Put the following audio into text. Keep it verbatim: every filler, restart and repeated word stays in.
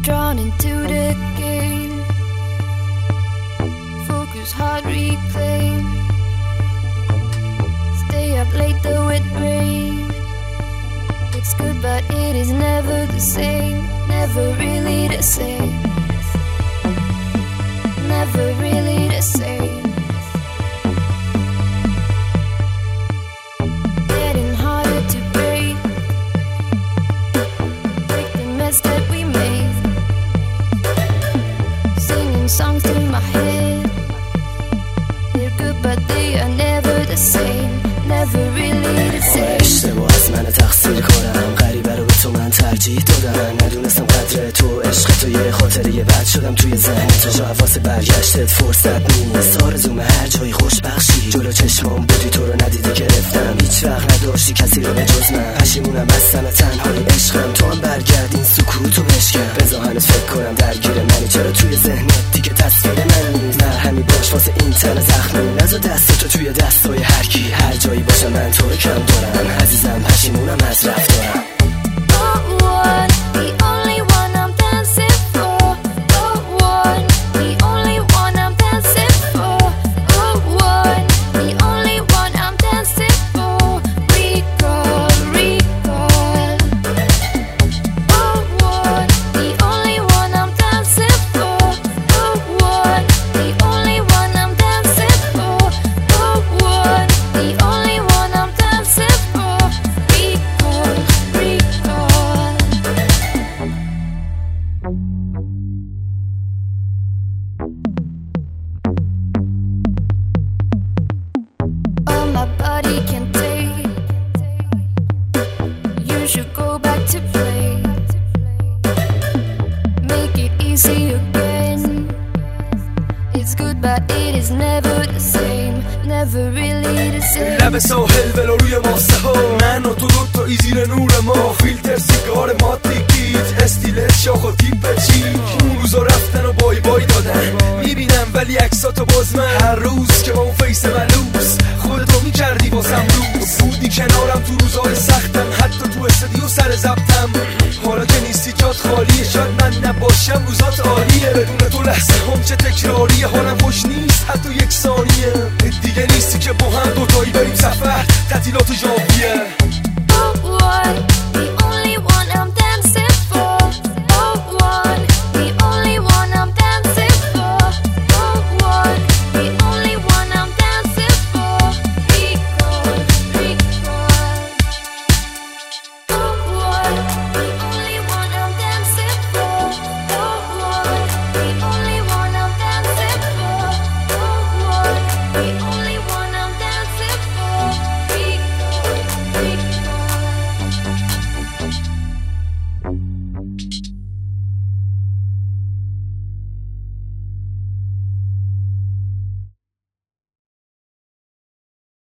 drawn into the game. Focus, heart reclaim. Stay up late though it rains. It's good but it is never the same. Never really the same. Never really the same. Getting harder to break. Break the mess that we made. Singing songs to my head. They're good but they are never the same. Never really the same. اشتباه از من تقصیر کنم. غریبه رو به تو من ترجیح دادم. ندونستم قدر تو عشق تو یه خاطره یه بد شدم توی ذهن تو. حواس برگشتت فرصت نیست. آرزوم هر جایی خوشبخشی. جلو چشمام بودی تو رو ندیده گرفتم. هیچ وقت نداشتی کسی رو به جز من. پشیمونم بستم تنهایی عشقم. تو هم برگرد این سکوتو بشکن. بذار فکر کنم درگیر منی. چرا توی ذهنت دیگه تصویر من نیست. مرهمی باش واسه این تن زخمی. نذار دستتو توی دستای هر کی. هر جایی باشه من تو رو کم دارم. عزیزم پشیمونم از رفتارم. لب ساحل ولو روی ماسه ها. من و تو دوتا ایزیر نور ما. فیلتر سیگار مادی گیت. استیلت شاخ و تیپ چی. اون روزا رفتن و بای بای دادن. میبینم ولی عکساتو باز من. هر روز که با اون فیس ملوس خودتو میکردی بازم روز. بودی کنارم تو روزای سختم. حتی تو استودیو سر ضبطم. حالا که نیستی جات خالیه. شاید من نباشم روزات عالیه. بدون تو لحظه هم چه تکراریه. حالم